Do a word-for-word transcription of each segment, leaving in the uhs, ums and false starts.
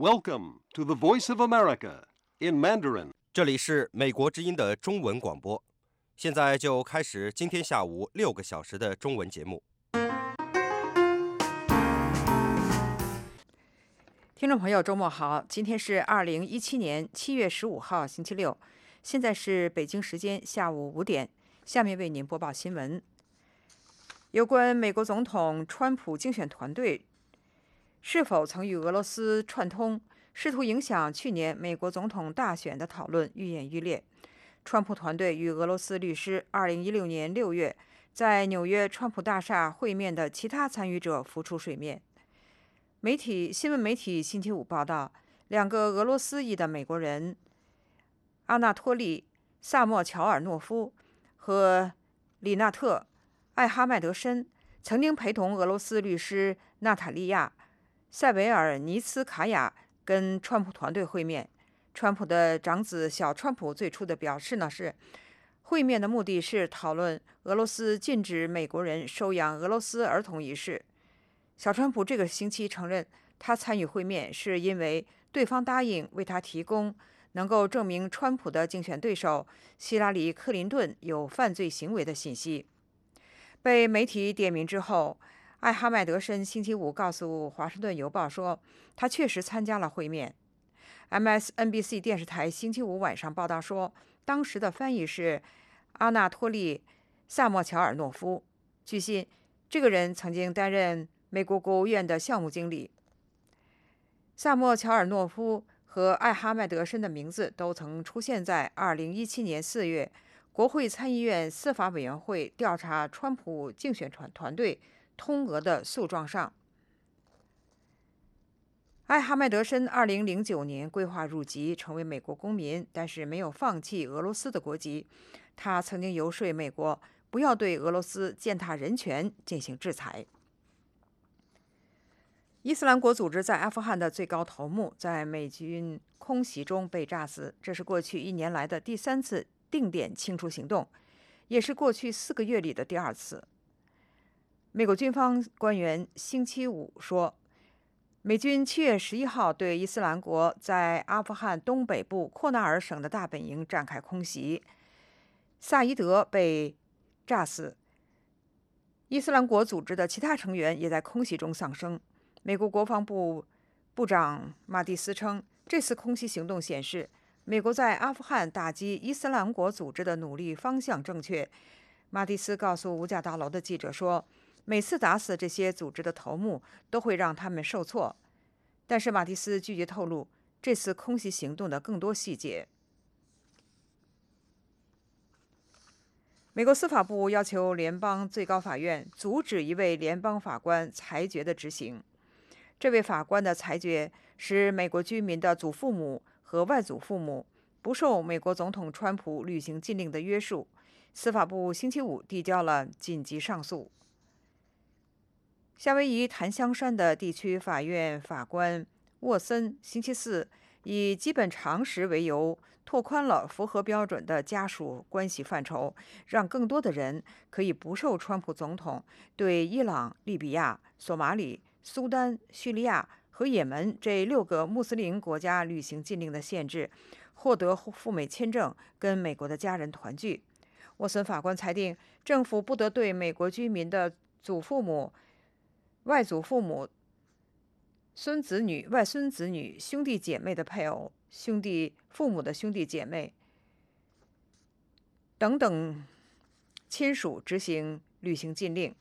Welcome to the Voice of America in Mandarin. 这里是美国之音的中文广播，现在就开始今天下午六个小时的中文节目。 听众朋友，周末好！今天是二零一七年七月十五号，星期六，现在是北京时间下午五点。下面为您播报新闻。有关美国总统川普竞选团队是否曾与俄罗斯串通，试图影响去年美国总统大选的讨论愈演愈烈。川普团队与俄罗斯律师二零一六年六月在纽约川普大厦会面的其他参与者浮出水面。媒体新闻媒体星期五报道，两个俄罗斯裔的美国人阿纳托利·萨莫乔尔诺夫和里纳特·艾哈迈德申曾经陪同俄罗斯律师娜塔莉亚·塞维尔尼茨卡娅跟川普团队会面。川普的长子小川普最初的表示呢是，会面的目的是讨论俄罗斯禁止美国人收养俄罗斯儿童一事。小川普这个星期承认，他参与会面是因为对方答应为他提供能够证明川普的竞选对手希拉里·克林顿有犯罪行为的信息。被媒体点名之后，艾哈迈德申星期五告诉《华盛顿邮报》说，他确实参加了会面。M S N B C 电视台星期五晚上报道说，当时的翻译是阿纳托利·萨莫乔尔诺夫。据悉，这个人曾经担任美国国务院的项目经理。萨莫乔尔诺夫和艾哈迈德申的名字都曾出现在二零一七年四月国会参议院司法委员会调查川普竞选团团队通俄的诉状上。艾哈迈德申二零零九年规划入籍成为美国公民，但是没有放弃俄罗斯的国籍。他曾经游说美国不要对俄罗斯践踏人权进行制裁。伊斯兰国组织在阿富汗的最高头目在美军空袭中被炸死，这是过去一年来的第三次定点清除行动，也是过去四个月里的第二次。美国军方官员星期五说，美军七月十一号对伊斯兰国在阿富汗东北部阔纳尔省的大本营展开空袭，萨伊德被炸死。伊斯兰国组织的其他成员也在空袭中丧生。美国国防部部长马蒂斯称，这次空袭行动显示，美国在阿富汗打击伊斯兰国组织的努力方向正确。马蒂斯告诉五角大楼的记者说，每次打死这些组织的头目都会让他们受挫，但是马蒂斯拒绝透露这次空袭行动的更多细节。美国司法部要求联邦最高法院阻止一位联邦法官裁决的执行。这位法官的裁决使美国居民的祖父母和外祖父母不受美国总统川普履行禁令的约束。司法部星期五递交了紧急上诉。夏威夷檀香山的地区法院法官沃森星期四以基本常识为由，拓宽了符合标准的家属关系范畴，让更多的人可以不受川普总统对伊朗、利比亚、索马里、苏丹、叙利亚和也门这六个穆斯林国家履行禁令的限制，获得赴美签证，跟美国的家人团聚。沃森法官裁定，政府不得对美国居民的祖父母、外祖父母、孙子女、外孙子女、兄弟姐妹的配偶、兄弟父母的兄弟姐妹等等亲属执行履行禁令。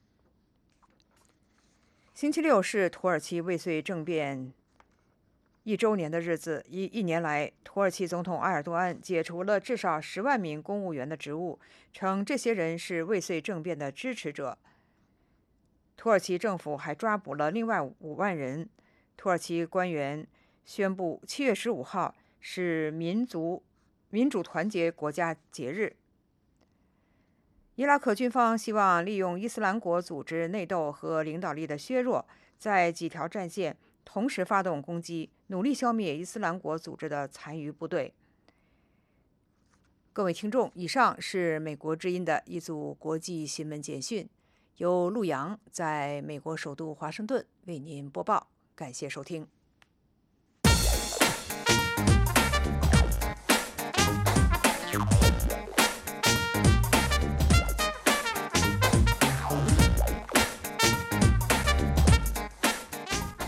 星期六是土耳其未遂政变一周年的日子。一一年来，土耳其总统埃尔多安解除了至少十万名公务员的职务，称这些人是未遂政变的支持者。土耳其政府还抓捕了另外五万人。土耳其官员宣布，七月十五号是民族民主团结国家节日。伊拉克军方希望利用伊斯兰国组织内斗和领导力的削弱，在几条战线同时发动攻击，努力消灭伊斯兰国组织的残余部队。各位听众，以上是美国之音的一组国际新闻简讯，由陆洋在美国首都华盛顿为您播报，感谢收听。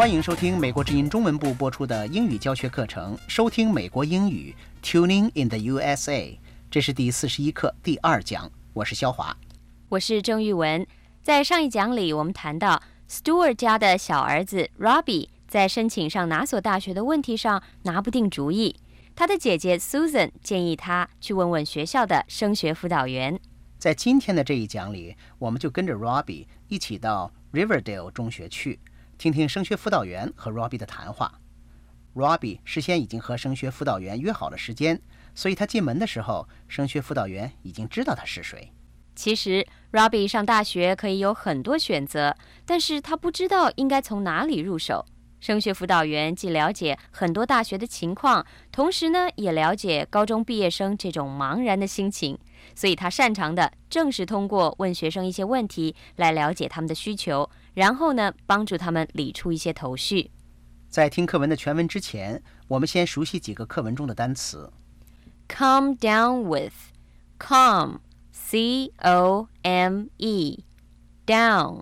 欢迎收听美国之音中文部播出的英语教学课程，收听美国英语 Tuning in the U S A， 这是第四十一课第二讲，我是肖华。 我是郑玉文。在上一讲里，我们谈到 Stewart 家的小儿子 Robbie 在申请上哪所大学的问题上拿不定主意，他的姐姐 Susan 建议他去问问学校的升学辅导员。 在今天的这一讲里，我们就跟着 Robbie 一起到 Riverdale 中学去，听听升学辅导员和 Robbie 的谈话。Robbie 事先已经和升学辅导员约好了时间，所以他进门的时候，升学辅导员已经知道他是谁。 其实 Robbie 上大学可以有很多选择，但是他不知道应该从哪里入手。升学辅导员既了解很多大学的情况，同时呢，也了解高中毕业生这种茫然的心情，所以他擅长的正是通过问学生一些问题来了解他们的需求，然后呢，帮助他们理出一些头绪。 在听课文的全文之前，我们先熟悉几个课文中的单词。 Come down with, come, C O M E, down,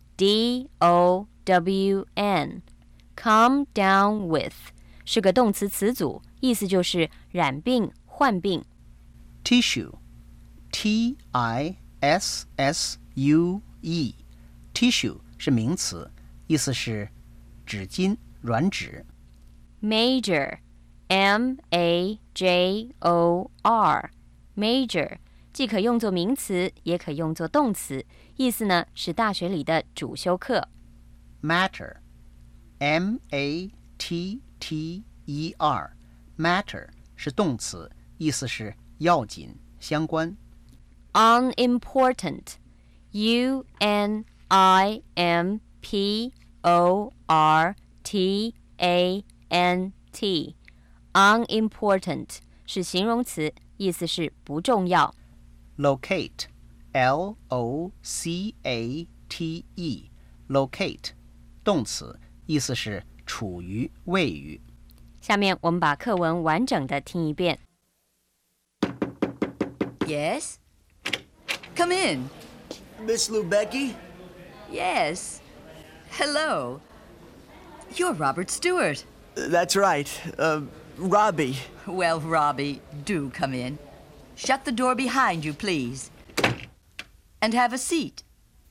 D O W N。Come down with 是个动词词组，意思就是染病、患病。 Tissue, T I S S U E, Tissue 是名词，意思是纸巾、软纸。 Major, M A J O R, Major 既可用作名词，也可用作动词，意思呢是大学里的主修课。 Matter, M A T T E R, Matter 是动词，意思是要紧、相关。 Unimportant, U N I M P O R T A N T, Unimportant 是形容词，意思是不重要。 Locate, L O C A T E, Locate 动词，意思是处于、位于。 下面我们把课文完整的听一遍。 Yes? Come in. Miss Lubecki? Yes. Hello. You're Robert Stewart. That's right. Uh, Robbie. Well, Robbie, do come in. Shut the door behind you, please. And have a seat.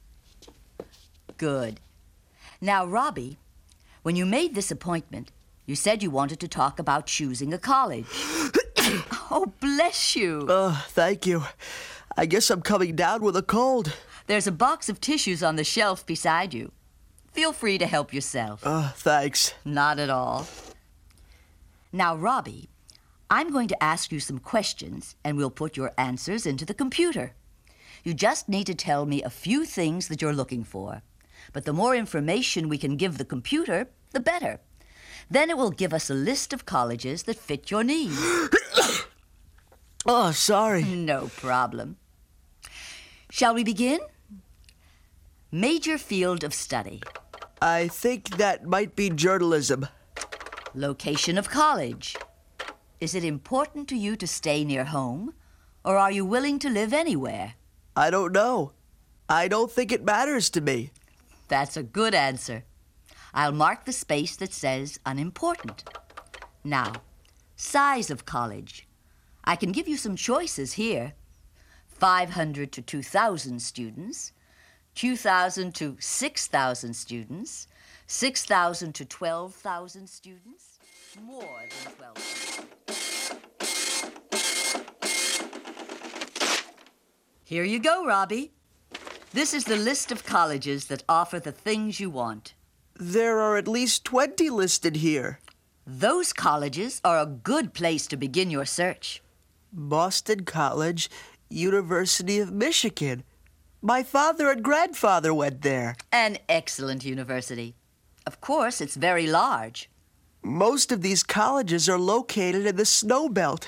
Good. Now, Robbie, when you made this appointment, you said you wanted to talk about choosing a college. Oh, bless you. Uh, thank you. I guess I'm coming down with a cold. There's a box of tissues on the shelf beside you. Feel free to help yourself. Uh, thanks. Not at all. Now, Robbie, I'm going to ask you some questions, and we'll put your answers into the computer. You just need to tell me a few things that you're looking for. But the more information we can give the computer, the better. Then it will give us a list of colleges that fit your needs. Oh, sorry. No problem. Shall we begin? Major field of study. I think that might be journalism. Location of college. Is it important to you to stay near home, or are you willing to live anywhere? I don't know. I don't think it matters to me. That's a good answer. I'll mark the space that says unimportant. Now, size of college. I can give you some choices here. five hundred to two thousand students, two thousand to six thousand students, six thousand to twelve thousand students, more than twelve thousand. Here you go, Robbie. This is the list of colleges that offer the things you want. There are at least twenty listed here. Those colleges are a good place to begin your search. Boston College, University of Michigan. My father and grandfather went there. An excellent university. Of course, it's very large. Most of these colleges are located in the snow belt.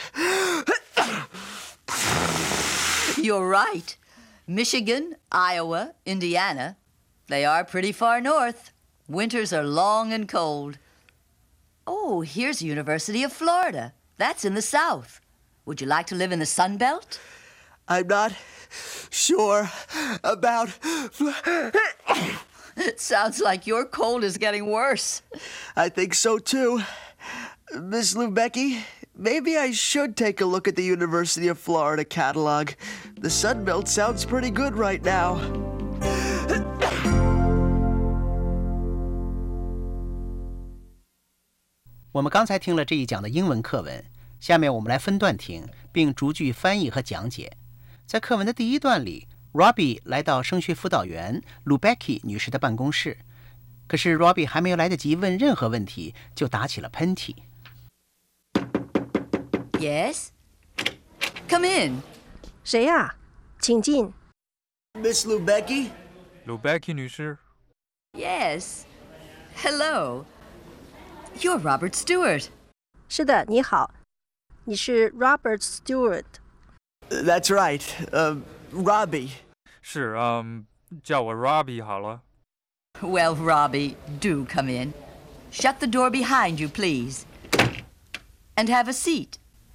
You're right. Michigan, Iowa, Indiana, they are pretty far north. Winters are long and cold. Oh, here's the University of Florida. That's in the south. Would you like to live in the Sun Belt? I'm not sure about... It sounds like your cold is getting worse. I think so too. Miss Lubecki, maybe I should take a look at the University of Florida catalog. The Sunbelt sounds pretty good right now. 我们刚才听了这一讲的英文课文，下面我们来分段听，并逐句翻译和讲解。在课文的第一段里 ，Robbie 来到升学辅导员 Lubecki 女士的办公室，可是 Robbie 还没有来得及问任何问题，就打起了喷嚏。 Yes? Come in. 谁呀？请进。 Miss Lubecki? Lubecki 女士。 Yes. Hello. You're Robert Stewart. 是的，你好，你是 Robert Stewart。 That's right. Uh, Robbie. 是，嗯，叫我 Robbie 好了。 Well, Robbie, do come in. Shut the door behind you, please. And have a seat.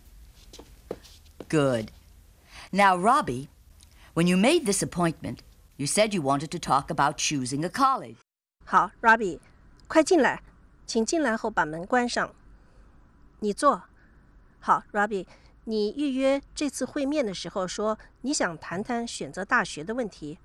Good. Now, Robbie, when you made this appointment, you said you wanted to talk about choosing a college. 好 ，Robbie， 快进来，请进来后把门关上。你坐。好 ，Robbie， 你预约这次会面的时候说你想谈谈选择大学的问题。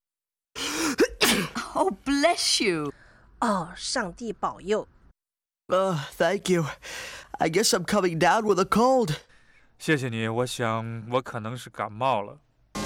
Oh, bless you. 哦，上帝保佑。 Uh, thank you. I guess I'm coming down with a cold. 谢谢你，我想我可能是感冒了。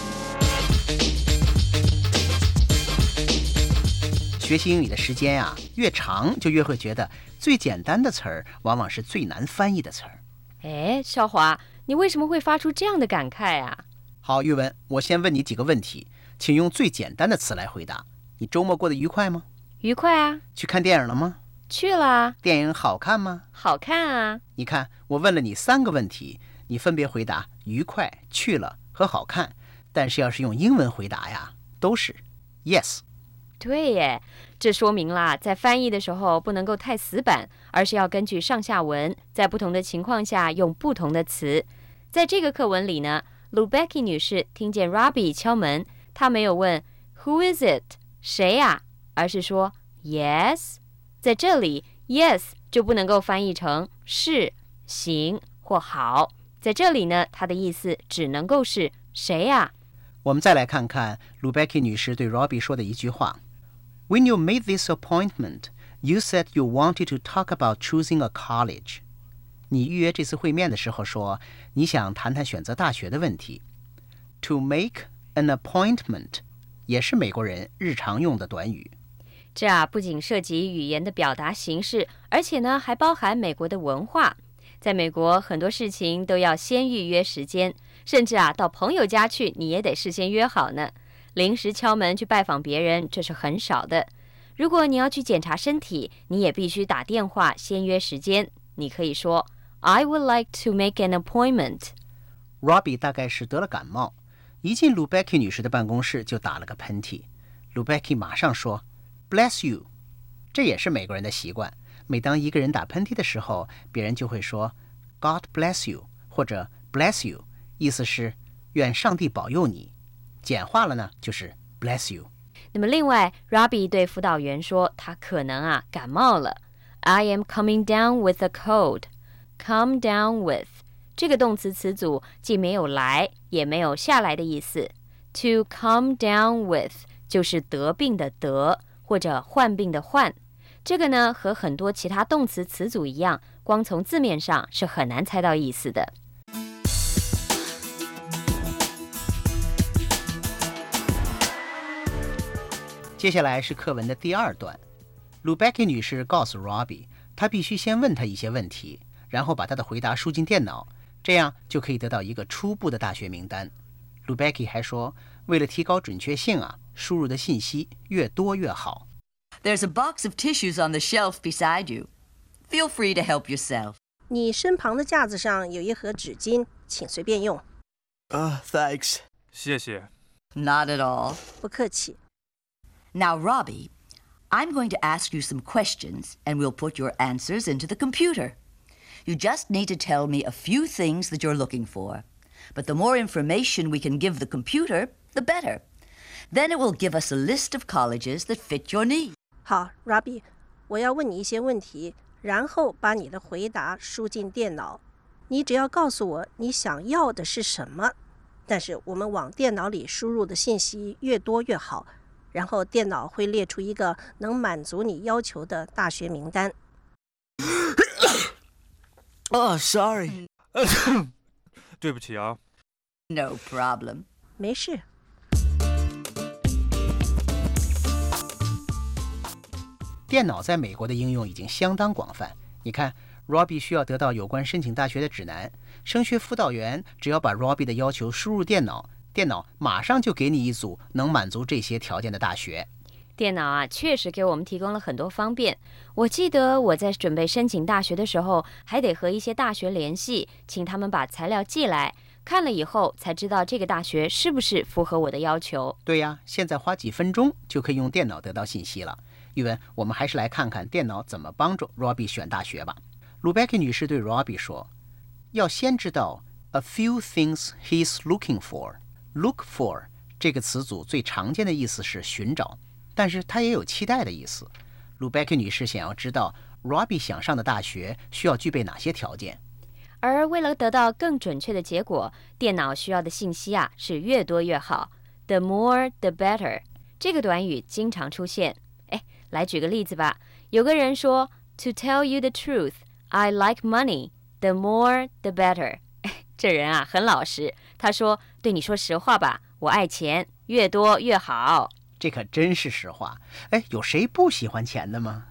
学习英语的时间啊，越长就越会觉得最简单的词儿往往是最难翻译的词儿。 哎，少华，你为什么会发出这样的感慨啊？ 好，玉文，我先问你几个问题，请用最简单的词来回答。你周末过得愉快吗？ 愉快啊。 去看电影了吗？ 去了。 电影好看吗？ 好看啊。 你看，我问了你三个问题，你分别回答愉快、去了和好看，但是要是用英文回答呀，都是 yes。 对耶，这说明啦，在翻译的时候不能够太死板，而是要根据上下文，在不同的情况下用不同的词。在这个课文里呢 ，Lubecki 女士听见 Robbie 敲门，她没有问 Who is it？ 谁呀？而是说 Yes。在这里 ，Yes 就不能够翻译成是、行或好。在这里呢，它的意思只能够是谁呀？ 我们再来看看 Lubecki 女士对 Robbie 说的一句话。When you made this appointment, you said you wanted to talk about choosing a college. 你预约这次会面的时候说，你想谈谈选择大学的问题。To make an appointment 也是美国人日常用的短语。 这啊，不仅涉及语言的表达形式，而且呢，还包含美国的文化。在美国，很多事情都要先预约时间，甚至啊，到朋友家去，你也得事先约好呢。临时敲门去拜访别人，这是很少的。如果你要去检查身体，你也必须打电话先约时间。你可以说 I would like to make an appointment. Robbie 大概是得了感冒，一进 Lubecki 女士的办公室就打了个喷嚏。Lubecki 马上说 Bless you。 这也是美国人的习惯，每当一个人打喷嚏的时候，别人就会说 God bless you 或者 Bless you， 意思是愿上帝保佑你。简化了呢，就是 bless you。 那么另外 Robbie 对辅导员说他可能啊感冒了。 I am coming down with a cold. Come down with 这个动词词组既没有来也没有下来的意思。 To come down with 就是得病的得或者患病的患。这个呢和很多其他动词词组一样，光从字面上是很难猜到意思的。 接下来是课文的第二段。 Lubecki 女士告诉 Robbie， 她必须先问他一些问题，然后把他的回答输进电脑，这样就可以得到一个初步的大学名单。 Lubecki 还说，为了提高准确性啊，输入的信息越多越好。 There's a box of tissues on the shelf beside you. Feel free to help yourself. 你身旁的架子上有一盒纸巾，请随便用。 Uh, thanks. 谢谢。 Not at all. 不客气。 Now, Robbie, I'm going to ask you some questions, and we'll put your answers into the computer. You just need to tell me a few things that you're looking for. But the more information we can give the computer, the better. Then it will give us a list of colleges that fit your needs. 好 ，Robbie， 我要问你一些问题，然后把你的回答输进电脑。你只要告诉我你想要的是什么，但是我们往电脑里输入的信息越多越好，然后电脑会列出一个能满足你要求的大学名单。 Oh, sorry. 对不起啊。 No problem. 没事。 电脑在美国的应用已经相当广泛。你看 ，Robbie 需要得到有关申请大学的指南，升学辅导员只要把 Robbie 的要求输入电脑，电脑马上就给你一组能满足这些条件的大学。 电脑啊，确实给我们提供了很多方便。我记得我在准备申请大学的时候，还得和一些大学联系，请他们把材料寄来，看了以后才知道这个大学是不是符合我的要求。 对呀，现在花几分钟就可以用电脑得到信息了。玉文，我们还是来看看电脑怎么帮助 Robbie 选大学吧。卢贝克女士对 Robbie 说，要先知道 a few things he's looking for。Look for 这个词组最常见的意思是寻找，但是它也有期待的意思。卢贝克女士想要知道 Robbie 想上的大学需要具备哪些条件。 而为了得到更准确的结果，电脑需要的信息啊是越多越好。The more, the better。这个短语经常出现。哎，来举个例子吧。有个人说 ，To tell you the truth, I like money. The more, the better。这人啊很老实，他说：“对你说实话吧，我爱钱，越多越好。” 这可真是实话。哎，有谁不喜欢钱的吗？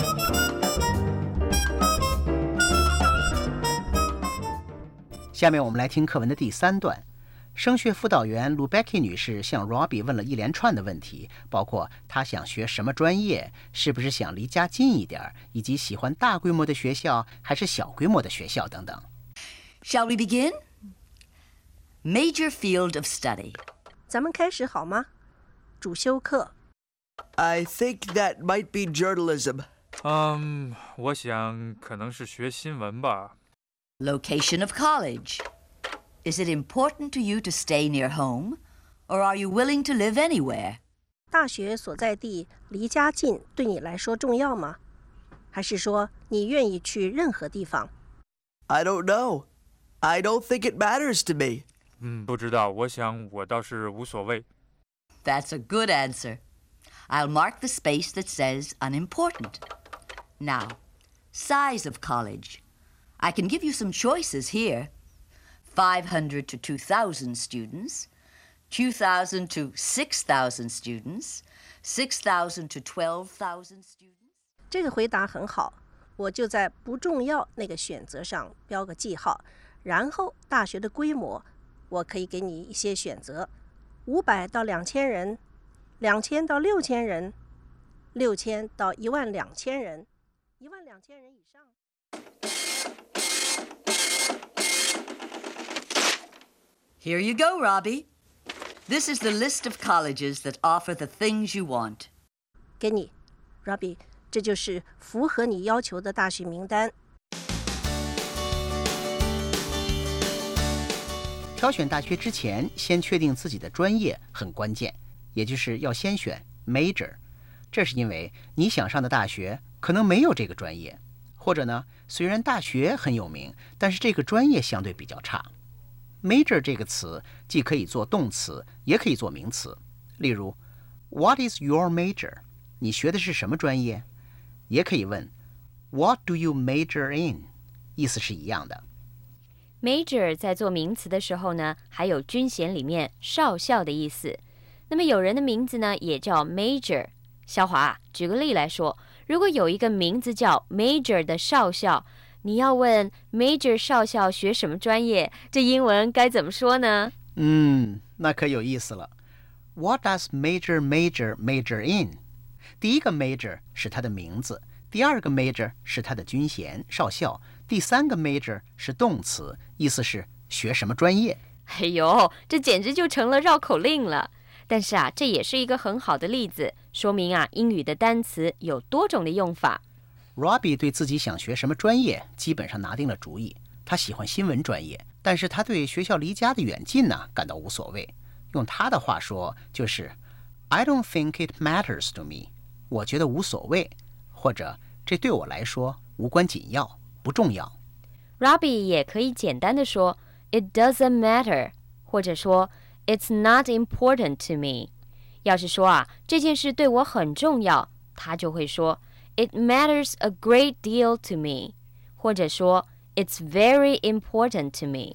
下面我们来听课文的第三段。升学辅导员卢贝克女士向 Robbie 问了一连串的问题，包括她想学什么专业，是不是想离家近一点，以及喜欢大规模的学校还是小规模的学校等等。 Shall we begin? Major field of study. 咱们开始好吗？主修课。 I think that might be journalism. 嗯，我想可能是学新闻吧。 Location of college. Is it important to you to stay near home, or are you willing to live anywhere? 大学所在地离家近对你来说重要吗？还是说你愿意去任何地方？ I don't know. I don't think it matters to me. 嗯，不知道，我想我倒是无所谓。 That's a good answer. I'll mark the space that says unimportant. Now, size of college. I can give you some choices here. five hundred to two thousand students, two thousand to six thousand students, six thousand to twelve thousand students. 这个回答很好，我就在不重要那个选择上标个记号，然后大学的规模，我可以给你一些选择：五百到两千人，两千到六千人，六千到一万两千人，一万两千人以上。 Here you go, Robbie. This is the list of colleges that offer the things you want. 给你 ，Robbie， 这就是符合你要求的大学名单。 挑选大学之前，先确定自己的专业很关键，也就是要先选 major。这是因为你想上的大学可能没有这个专业，或者呢，虽然大学很有名，但是这个专业相对比较差。Major 这个词既可以做动词，也可以做名词。例如 What is your major? 你学的是什么专业？也可以问 What do you major in? 意思是一样的。 Major 在做名词的时候呢，还有军衔里面少校的意思。那么有人的名字呢，也叫 Major。肖华，举个例来说，如果有一个名字叫 Major 的少校，你要问 Major 少校学什么专业，这英文该怎么说呢？ 嗯，那可有意思了。What does Major Major major in? 第一个 Major 是他的名字，第二个 Major 是他的军衔少校，第三个 Major 是动词，意思是学什么专业。 哎呦，这简直就成了绕口令了。但是啊，这也是一个很好的例子，说明啊，英语的单词有多种的用法。 Robbie 对自己想学什么专业基本上拿定了主意，他喜欢新闻专业，但是他对学校离家的远近呢感到无所谓。用他的话说就是 I don't think it matters to me， 我觉得无所谓，或者这对我来说无关紧要，不重要。 Robbie 也可以简单的说 It doesn't matter， 或者说 It's not important to me。 要是说啊，这件事对我很重要，他就会说 It matters a great deal to me， 或者说 It's very important to me。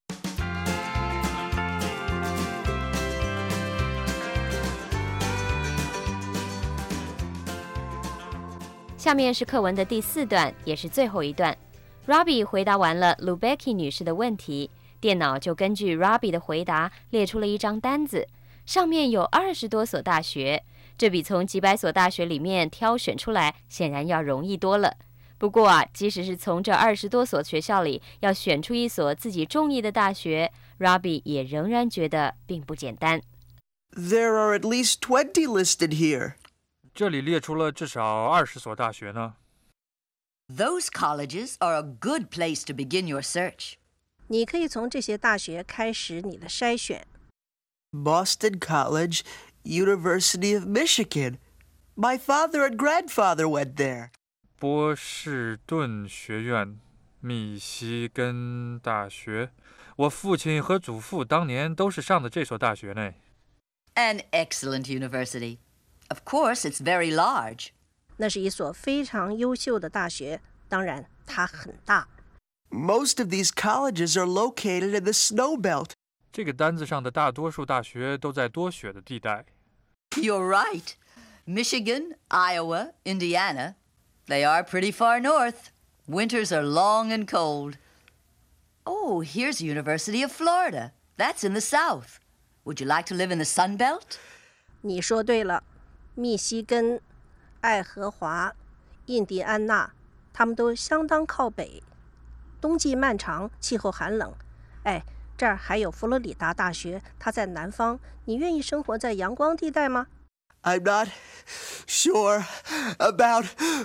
下面是课文的第四段，也是最后一段。Robbie 回答完了 Lubecki 女士的问题，电脑就根据 Robbie 的回答列出了一张单子，上面有二十多所大学，这比从几百所大学里面挑选出来显然要容易多了。不过啊，即使是从这二十多所学校里要选出一所自己中意的大学， Robbie 也仍然觉得并不简单。 There are at least twenty listed here. 这里列出了至少二十所大学呢。 Those colleges are a good place to begin your search. 你可以从这些大学开始你的筛选。 Boston College, University of Michigan. My father and grandfather went there. 波士顿学院，密西根大学，我父亲和祖父当年都是上的这所大学呢。 An excellent university. Of course, it's very large. 那是一所非常优秀的大学，当然它很大。 Most of these colleges are located in the snow belt. 这个单子上的大多数大学都在多雪的地带。 You're right. Michigan, Iowa, Indiana, they are pretty far north. Winters are long and cold. Oh, here's the University of Florida. That's in the south. Would you like to live in the Sun Belt? 你说对了，密西根、爱荷华、印第安纳，他们都相当靠北，冬季漫长，气候寒冷。哎，这儿还有佛罗里达大学，它在南方。你愿意生活在阳光地带吗？ I'm not sure about.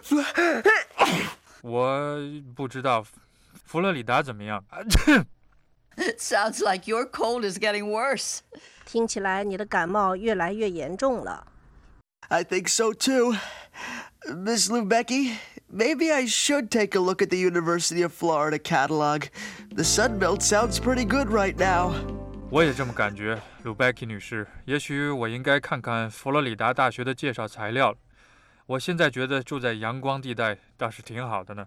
我不知道佛罗里达怎么样。 It sounds like your cold is getting worse. 听起来你的感冒越来越严重了。 I think so too. Miss Lubecki, maybe I should take a look at the University of Florida catalog. The Sun Belt sounds pretty good right now. 我也这么感觉，鲁贝基女士。也许我应该看看佛罗里达大学的介绍材料了。我现在觉得住在阳光地带倒是挺好的呢。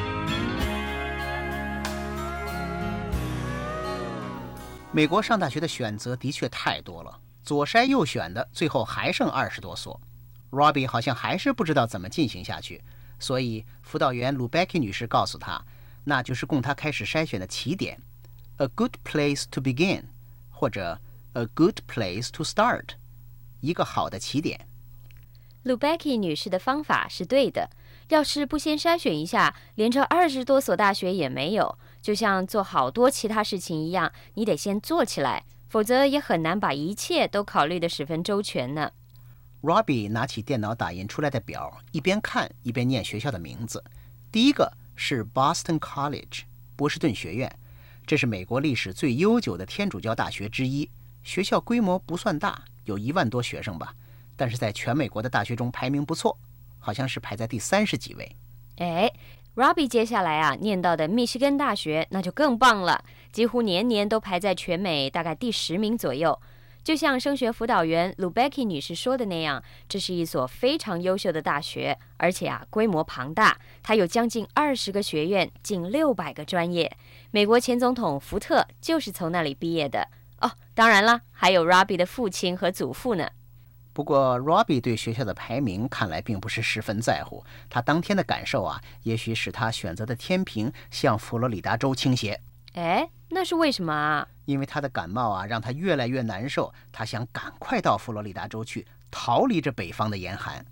美国上大学的选择的确太多了，左筛右选的，最后还剩二十多所。Robbie 好像还是不知道怎么进行下去，所以辅导员 Lubecki 女士告诉他，那就是供他开始筛选的起点 ，a good place to begin， 或者 a good place to start， 一个好的起点。 Lubecki 女士的方法是对的，要是不先筛选一下，连这二十多所大学也没有，就像做好多其他事情一样，你得先做起来，否则也很难把一切都考虑得十分周全呢。 Robbie 拿起电脑打印出来的表，一边看一边念学校的名字。第一个是 Boston College， 波士顿学院，这是美国历史最悠久的天主教大学之一。学校规模不算大，有一万多学生吧，但是在全美国的大学中排名不错，好像是排在第三十几位。 哎 Robbie 接下来啊念到的密西根大学那就更棒了，几乎年年都排在全美大概第十名左右。就像升学辅导员 Lubecki 女士说的那样，这是一所非常优秀的大学，而且啊规模庞大，它有将近二十个学院，近六百个专业。美国前总统福特就是从那里毕业的哦。当然了，还有 Robbie 的父亲和祖父呢。 不过 Robbie 对学校的排名看来并不是十分在乎，他当天的感受啊，也许使他选择的天平向佛罗里达州倾斜。 哎，那是为什么啊？ 因为他的感冒啊，让他越来越难受，他想赶快到佛罗里达州去，逃离这北方的严寒。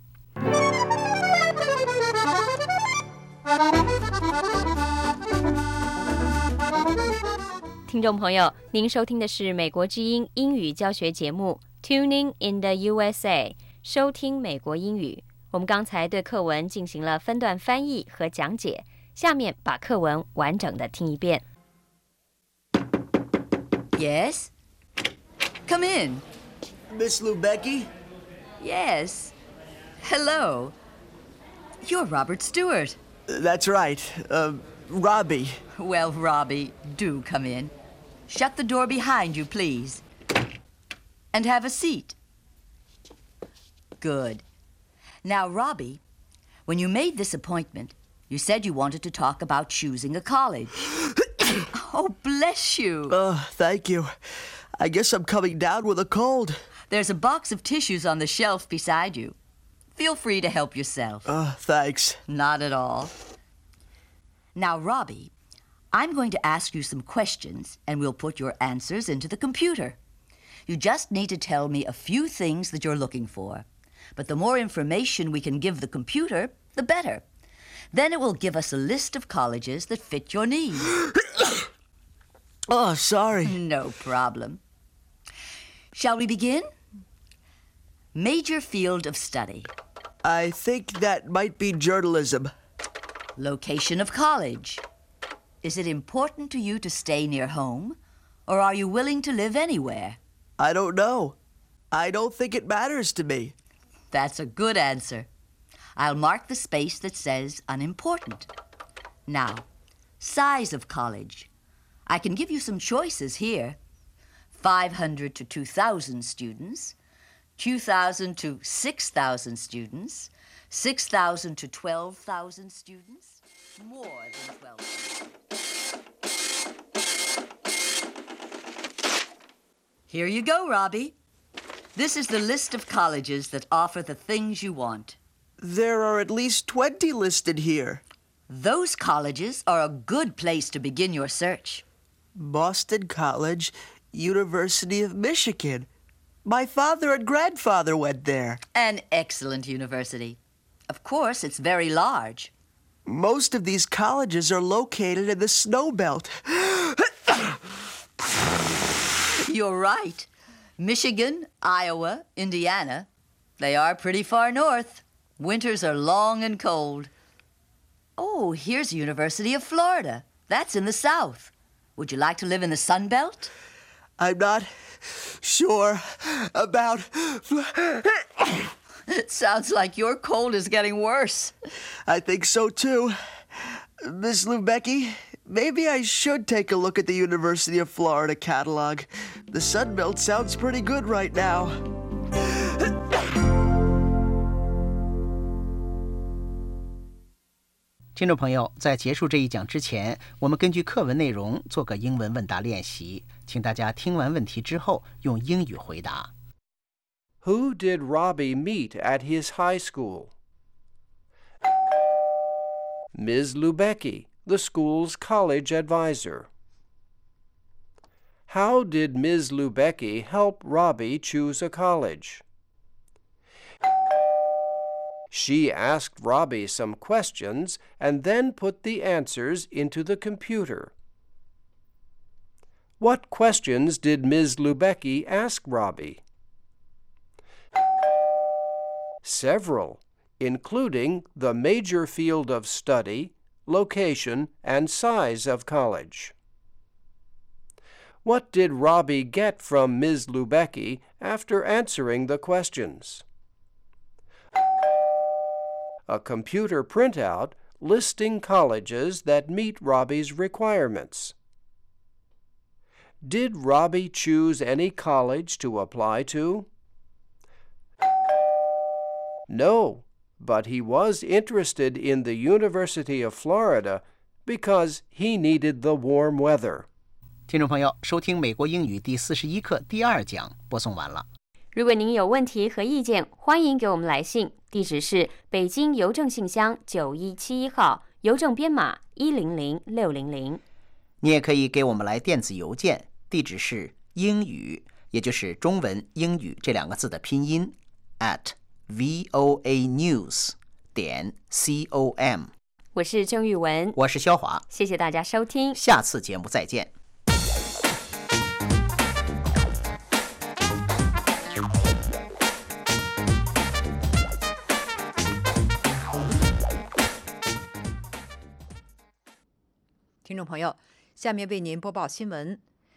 听众朋友，您收听的是美国之音英语教学节目 Tuning in the U S A， 收听美国英语。我们刚才对课文进行了分段翻译和讲解，下面把课文完整的听一遍。 Yes? Come in. Miss Lubecki, Yes. Hello. You're Robert Stewart. That's right. Uh, Robbie. Well, Robbie, do come in. Shut the door behind you, please. And have a seat. Good. Now, Robbie, when you made this appointment, you said you wanted to talk about choosing a college. Oh, bless you. Oh, thank you. I guess I'm coming down with a cold. There's a box of tissues on the shelf beside you. Feel free to help yourself. Oh, thanks. Not at all. Now, Robbie, I'm going to ask you some questions, and we'll put your answers into the computer. You just need to tell me a few things that you're looking for. But the more information we can give the computer, the better. Then it will give us a list of colleges that fit your needs. Oh, sorry. No problem. Shall we begin? Major field of study. I think that might be journalism. Location of college. Is it important to you to stay near home, or are you willing to live anywhere? I don't know. I don't think it matters to me. That's a good answer. I'll mark the space that says unimportant. Now, size of college. I can give you some choices here. five hundred to two thousand students, two thousand to six thousand students, six thousand to twelve thousand students, more than twelve thousand. Here you go, Robbie. This is the list of colleges that offer the things you want. There are at least twenty listed here. Those colleges are a good place to begin your search. Boston College, University of Michigan. My father and grandfather went there. An excellent university. Of course, it's very large. Most of these colleges are located in the snow belt. You're right. Michigan, Iowa, Indiana, they are pretty far north. Winters are long and cold. Oh, here's the University of Florida. That's in the south. Would you like to live in the Sun Belt? I'm not sure about... It sounds like your cold is getting worse. I think so, too. Miss Lubecki, maybe I should take a look at the University of Florida catalog. The Sun Belt sounds pretty good right now. 听众朋友，在结束这一讲之前，我们根据课文内容做个英文问答练习，请大家听完问题之后用英语回答。 Who did Robbie meet at his high school? Miz Lubecki, the school's college advisor. How did Miz Lubecki help Robbie choose a college? She asked Robbie some questions and then put the answers into the computer. What questions did Miz Lubecki ask Robbie? Several, including the major field of study, location, and size of college. What did Robbie get from Miz Lubecki after answering the questions? A computer printout listing colleges that meet Robbie's requirements. Did Robbie choose any college to apply to? No, but he was interested in the University of Florida because he needed the warm weather. 听众朋友，收听美国英语第四十一课第二讲播送完了。 如果您有问题和意见，欢迎给我们来信，地址是北京邮政信箱九一七一号，邮政编码一零零六零零。 你也可以给我们来电子邮件，地址是英语，也就是中文英语这两个字的拼音 at voanews 点 com。 我是郑玉文， 我是肖华， 谢谢大家收听， 下次节目再见。 听众朋友，下面为您播报新闻。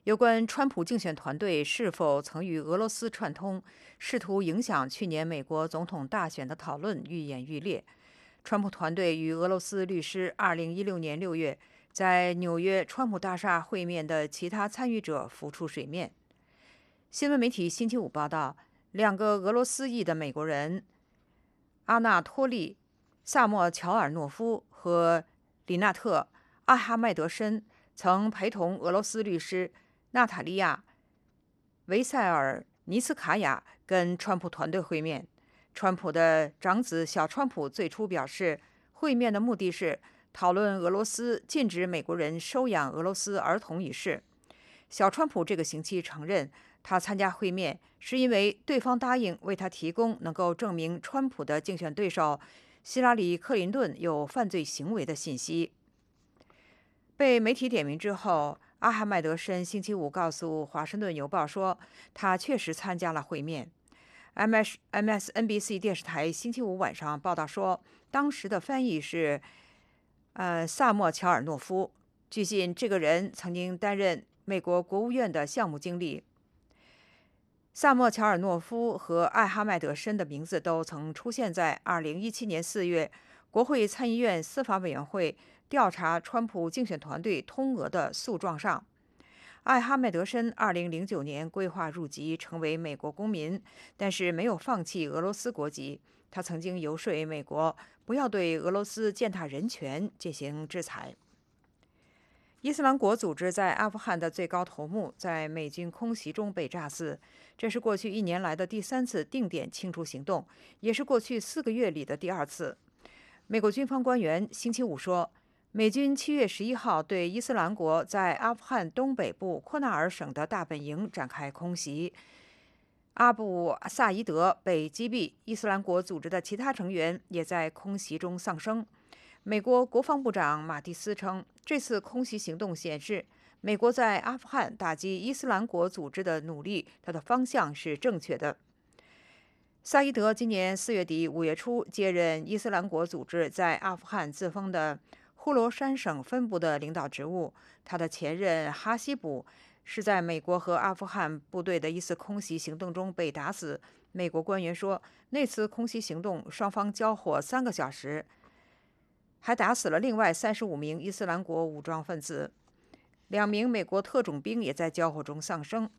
有关川普竞选团队是否曾与俄罗斯串通，试图影响去年美国总统大选的讨论愈演愈烈。川普团队与俄罗斯律师二零一六年六月在纽约川普大厦会面的其他参与者浮出水面。新闻媒体星期五报道，两个俄罗斯裔的美国人阿纳托利·萨莫乔尔诺夫和里纳特·阿哈迈德申曾陪同俄罗斯律师娜塔莉亚·维塞尔尼斯卡娅跟川普团队会面。川普的长子小川普最初表示，会面的目的是讨论俄罗斯禁止美国人收养俄罗斯儿童一事。小川普这个星期承认，他参加会面是因为对方答应为他提供能够证明川普的竞选对手希拉里·克林顿有犯罪行为的信息。被媒体点名之后，阿哈迈德申星期五告诉《华盛顿邮报》说，他确实参加了会面。M S N B C 电视台星期五晚上报道说，当时的翻译是呃萨默乔尔诺夫。据信，这个人曾经担任美国国务院的项目经理。萨默乔尔诺夫和艾哈迈德申的名字都曾出现在二零一七年四月国会参议院司法委员会调查川普竞选团队通俄的诉状上。艾哈迈德申二零零九年规划入籍成为美国公民，但是没有放弃俄罗斯国籍。他曾经游说美国不要对俄罗斯践踏人权进行制裁。伊斯兰国组织在阿富汗的最高头目在美军空袭中被炸死，这是过去一年来的第三次定点清除行动，也是过去四个月里的第二次。美国军方官员星期五说，美军七月十一号对伊斯兰国在阿富汗东北部库纳尔省的大本营展开空袭，阿布萨伊德被击毙，伊斯兰国组织的其他成员也在空袭中丧生。美国国防部长马蒂斯称，这次空袭行动显示，美国在阿富汗打击伊斯兰国组织的努力，它的方向是正确的。萨伊德今年四月底五月初接任伊斯兰国组织在阿富汗自封的呼罗珊省分部的领导职务。他的前任哈西卜是在美国和阿富汗部队的一次空袭行动中被打死。美国官员说，那次空袭行动双方交火三个小时，还打死了另外三十五名伊斯兰国武装分子，两名美国特种兵也在交火中丧生。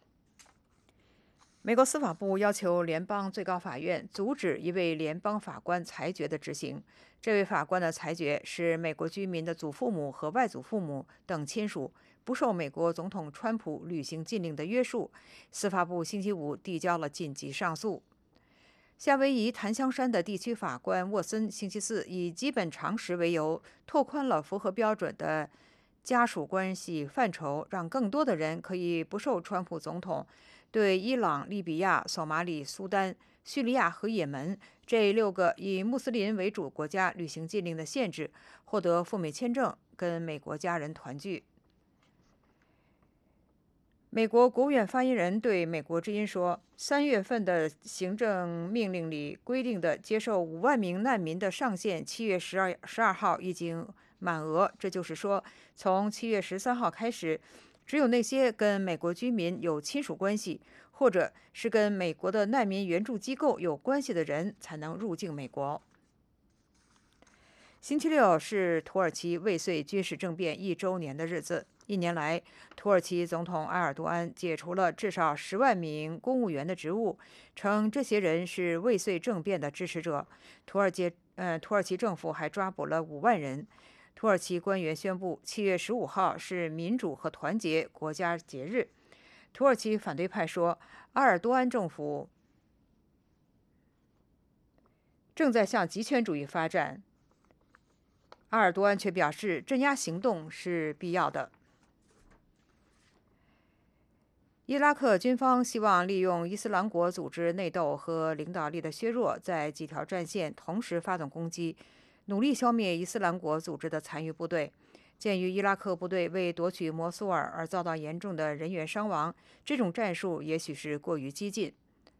美国司法部要求联邦最高法院阻止一位联邦法官裁决的执行。这位法官的裁决是美国居民的祖父母和外祖父母等亲属不受美国总统川普履行禁令的约束。司法部星期五递交了紧急上诉。夏威夷檀香山的地区法官沃森星期四以基本常识为由，拓宽了符合标准的家属关系范畴，让更多的人可以不受川普总统对伊朗、利比亚、索马里、苏丹、叙利亚和也门这六个以穆斯林为主国家履行禁令的限制，获得赴美签证，跟美国家人团聚。美国国务院发言人对美国之音说，三月份的行政命令里规定的接受五万名难民的上限，七月十二十二号已经满额。这就是说，从七月十三号开始，只有那些跟美国居民有亲属关系，或者是跟美国的难民援助机构有关系的人才能入境美国。星期六是土耳其未遂军事政变一周年的日子。一年来，土耳其总统埃尔多安解除了至少十万名公务员的职务，称这些人是未遂政变的支持者。土耳其呃，土耳其政府还抓捕了五万人。土耳其官员宣布，七月十五号是民主和团结国家节日。土耳其反对派说，埃尔多安政府正在向极权主义发展。埃尔多安却表示，镇压行动是必要的。伊拉克军方希望利用伊斯兰国组织内斗和领导力的削弱，在几条战线同时发动攻击，努力消灭伊斯兰国组织的残余部队。鉴于伊拉克部队为夺取摩苏尔而遭到严重的人员伤亡，这种战术也许是过于激进。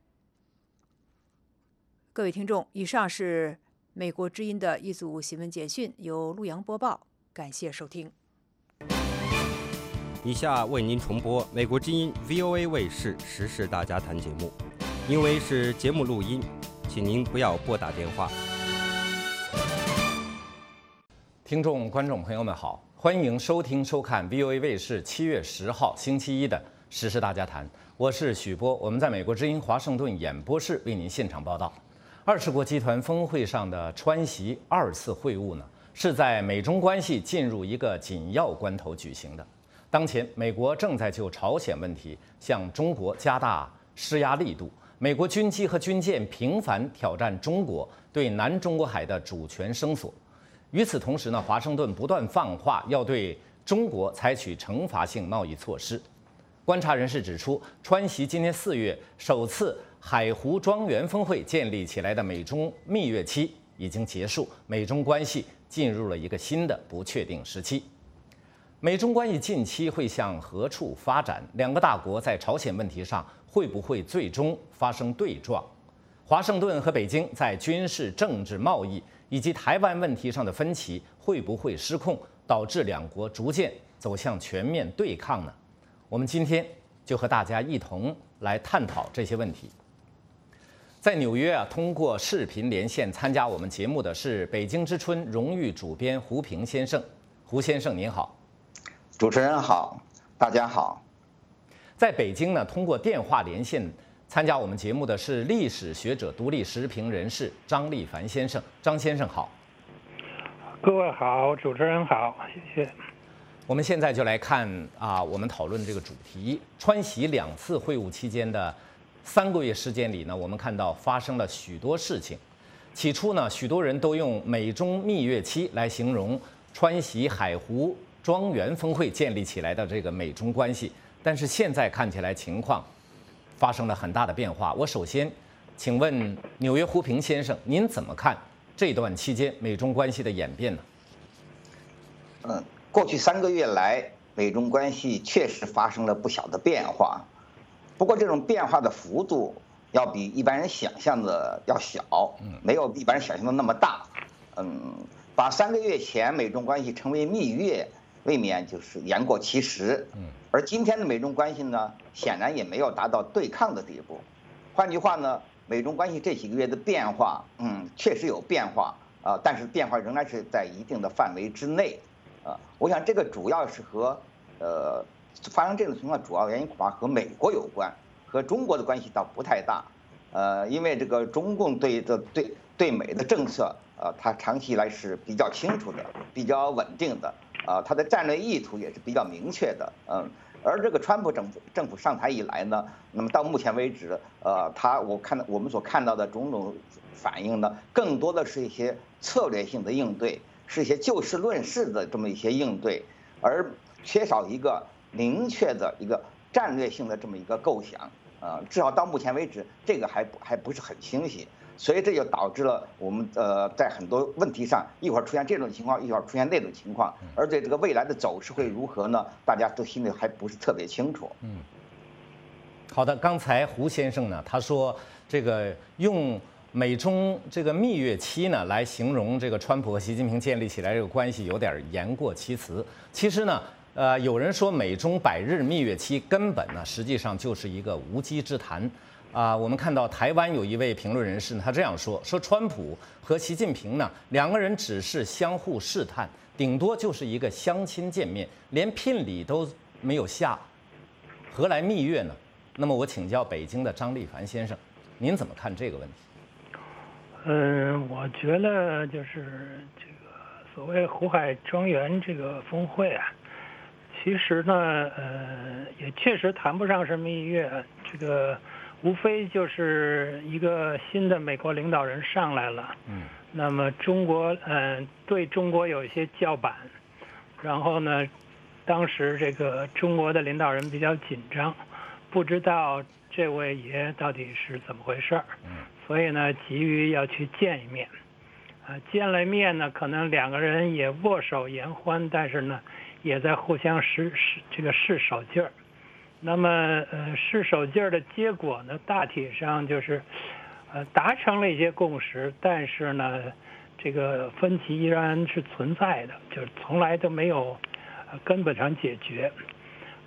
各位听众，以上是美国之音的一组新闻简讯，由陆洋播报，感谢收听。 以下为您重播美国之音 V O A 卫视时事大家谈节目，因为是节目录音，请您不要拨打电话。 听众、观众朋友们好，欢迎收听、收看 V O A 卫视七月十号星期一的时事大家谈，我是许波，我们在美国之音华盛顿演播室为您现场报道。二十国集团峰会上的川习二次会晤呢，是在美中关系进入一个紧要关头举行的。当前，美国正在就朝鲜问题向中国加大施压力度，美国军机和军舰频繁挑战中国对南中国海的主权声索。与此同时呢，华盛顿不断放话要对中国采取惩罚性贸易措施。观察人士指出，川习今年四月首次海湖庄园峰会建立起来的美中蜜月期已经结束，美中关系进入了一个新的不确定时期。美中关系近期会向何处发展？两个大国在朝鲜问题上会不会最终发生对撞？华盛顿和北京在军事、政治、贸易以及台湾问题上的分歧会不会失控，导致两国逐渐走向全面对抗呢？我们今天就和大家一同来探讨这些问题。在纽约啊，通过视频连线参加我们节目的是北京之春荣誉主编胡平先生。胡先生您好。 主持人好，大家好。 在北京呢，通过电话连线参加我们节目的是历史学者、独立时评人士张立凡先生。张先生好。 各位好，主持人好，谢谢。 我们现在就来看啊，我们讨论这个主题。川习两次会晤期间的三个月时间里呢，我们看到发生了许多事情。起初呢，许多人都用美中蜜月期来形容川习海湖庄园峰会建立起来的这个美中关系，但是现在看起来情况发生了很大的变化。我首先请问纽约胡平先生，您怎么看这段期间美中关系的演变呢？ 嗯，过去三个月来，美中关系确实发生了不小的变化，不过这种变化的幅度要比一般人想象的要小，没有一般人想象的那么大。嗯，把三个月前美中关系称为蜜月，未免就是言过其实。而今天的美中关系呢，显然也没有达到对抗的地步。换句话呢，美中关系这几个月的变化，嗯，确实有变化啊、呃，但是变化仍然是在一定的范围之内。啊、呃，我想这个主要是和呃发生这种情况主要原因恐怕和美国有关，和中国的关系倒不太大。呃，因为这个中共对的对对美的政策，呃，它长期以来是比较清楚的，比较稳定的。啊，他的战略意图也是比较明确的，嗯，而这个川普政府政府上台以来呢，那么到目前为止，呃，他我看到我们所看到的种种反应呢，更多的是一些策略性的应对，是一些就事论事的这么一些应对，而缺少一个明确的一个战略性的这么一个构想，呃，至少到目前为止，这个还不还不是很清晰。所以这就导致了我们呃在很多问题上一会儿出现这种情况，一会儿出现那种情况，而对这个未来的走势会如何呢？大家都心里还不是特别清楚。 嗯，好的，刚才胡先生呢，他说这个用美中这个蜜月期呢来形容这个川普和习近平建立起来这个关系有点言过其实。其实呢，呃，有人说美中百日蜜月期根本呢实际上就是一个无稽之谈。啊、呃，我们看到台湾有一位评论人士呢，他这样说：说川普和习近平呢，两个人只是相互试探，顶多就是一个相亲见面，连聘礼都没有下，何来蜜月呢？那么我请教北京的张立凡先生，您怎么看这个问题？ 嗯，我觉得就是这个所谓湖海庄园这个峰会啊，其实呢，呃，也确实谈不上是蜜月，这个。无非就是一个新的美国领导人上来了，嗯，那么中国嗯、呃、对中国有一些叫板，然后呢，当时这个中国的领导人比较紧张，不知道这位爷到底是怎么回事儿，嗯，所以呢急于要去见一面，啊，见了面呢，可能两个人也握手言欢，但是呢，也在互相使使这个试手劲儿。那么，呃，试手劲儿的结果呢，大体上就是，呃，达成了一些共识，但是呢，这个分歧依然是存在的，就是从来都没有，呃，根本上解决。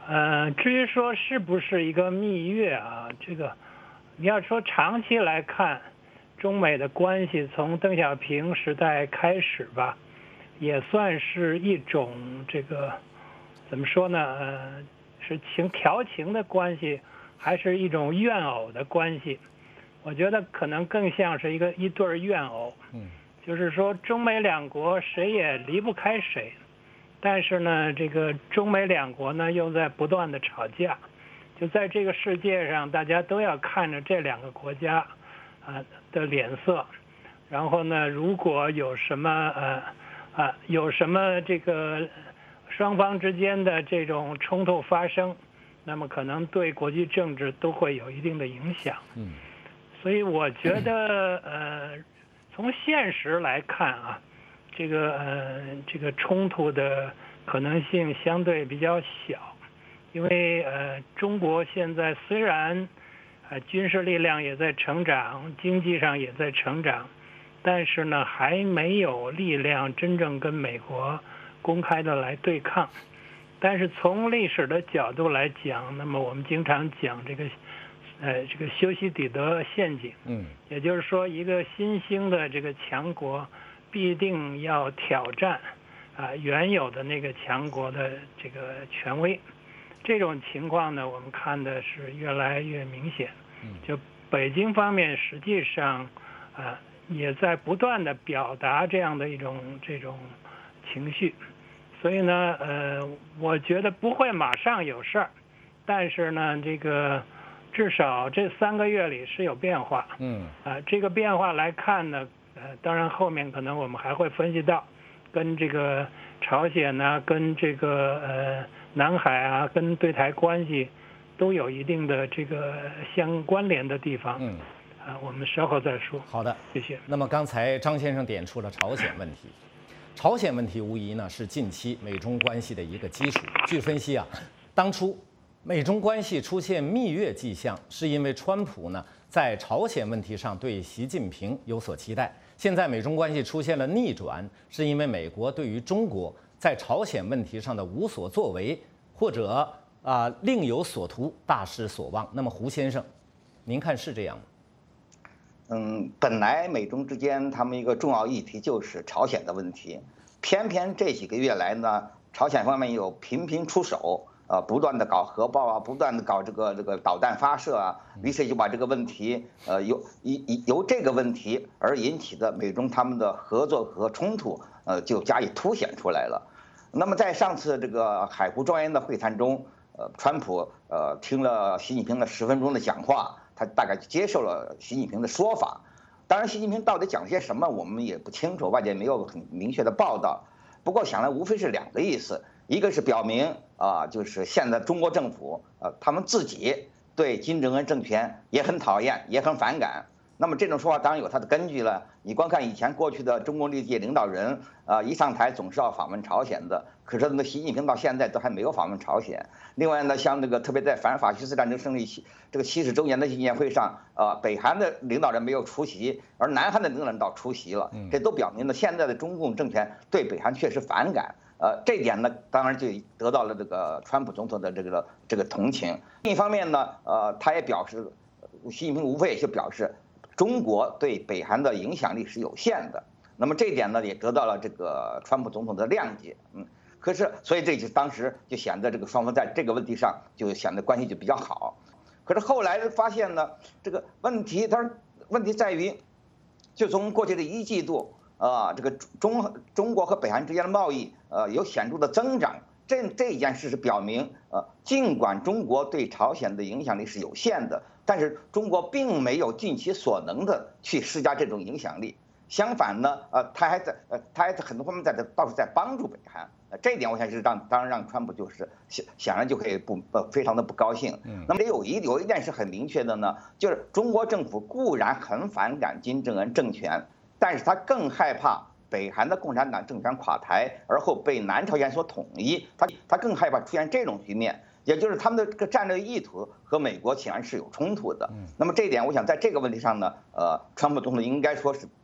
呃，至于说是不是一个蜜月啊，这个你要说长期来看，中美的关系从邓小平时代开始吧，也算是一种这个怎么说呢？呃，是情调情的关系，还是一种怨偶的关系？我觉得可能更像是一个一对怨偶。 嗯， 就是说中美两国谁也离不开谁。但是呢，这个中美两国呢又在不断的吵架，就在这个世界上，大家都要看着这两个国家啊的脸色，然后呢，如果有什么呃啊有什么这个双方之间的这种冲突发生，那么可能对国际政治都会有一定的影响。 嗯， 所以我觉得呃，从现实来看啊。这个呃，这个冲突的可能性相对比较小，因为呃，中国现在虽然呃军事力量也在成长，经济上也在成长，但是呢还没有力量真正跟美国公开的来对抗。但是从历史的角度来讲，那么我们经常讲这个呃这个修昔底德陷阱， 嗯， 也就是说一个新兴的这个强国。必定要挑战啊原有的那个强国的这个权威，这种情况呢，我们看的是越来越明显。就北京方面实际上啊也在不断的表达这样的一种这种情绪，所以呢，呃，我觉得不会马上有事儿，但是呢，这个至少这三个月里是有变化。 嗯啊，这个变化来看呢。呃，当然后面可能我们还会分析到，跟这个朝鲜呐、啊，跟这个呃南海啊，跟对台关系都有一定的这个相关联的地方。 嗯， 啊，我们稍后再说。 好的， 谢谢。 那么刚才张先生点出了朝鲜问题，朝鲜问题无疑呢是近期美中关系的一个基础。据分析啊，当初美中关系出现蜜月迹象，是因为川普呢在朝鲜问题上对习近平有所期待。现在美中关系出现了逆转，是因为美国对于中国在朝鲜问题上的无所作为，或者啊、呃、另有所图，大失所望。那么胡先生，您看是这样吗？ 嗯，本来美中之间他们一个重要议题就是朝鲜的问题，偏偏这几个月来呢，朝鲜方面又频频出手。呃，不断的搞核爆啊，不断的搞这个这个导弹发射啊，于是就把这个问题，呃，由由由这个问题而引起的美中他们的合作和冲突，呃，就加以凸显出来了。那么在上次这个海湖庄园的会谈中，呃，川普呃听了习近平的十分钟的讲话，他大概接受了习近平的说法。当然，习近平到底讲些什么，我们也不清楚，外界没有很明确的报道。不过想来无非是两个意思。一个是表明啊，就是现在中国政府呃，他们自己对金正恩政权也很讨厌，也很反感。那么这种说法当然有它的根据了。你光看以前过去的中国历届领导人啊，一上台总是要访问朝鲜的，可是那习近平到现在都还没有访问朝鲜。另外呢，像那个特别在反法西斯战争胜利这个七十周年的纪念会上，呃，北韩的领导人没有出席，而南韩的领导人倒出席了，这都表明了现在的中共政权对北韩确实反感。呃，这点呢，当然就得到了这个川普总统的这个这个同情。另一方面呢，呃，他也表示，习近平无非也就表示，中国对北韩的影响力是有限的。那么这一点呢，也得到了这个川普总统的谅解。嗯，可是所以这就当时就显得这个双方在这个问题上就显得关系就比较好。可是后来发现呢，这个问题，当然问题在于，就从过去的一季度。啊，这个中中国和北韩之间的贸易，呃，有显著的增长。这这一件事是表明，呃，尽管中国对朝鲜的影响力是有限的，但是中国并没有尽其所能的去施加这种影响力。相反呢，呃，他还在，呃，他还在很多方面在倒是在帮助北韩。呃，这一点我想是让当然让川普就是显显然就可以不呃非常的不高兴。嗯，那么有一有一点是很明确的呢，就是中国政府固然很反感金正恩政权。但是他更害怕北韩的共产党政权垮台，而后被南朝鲜所统一。他他更害怕出现这种局面，也就是他们的这个战略意图和美国显然是有冲突的。那么这一点，我想在这个问题上呢，呃，川普总统应该说是比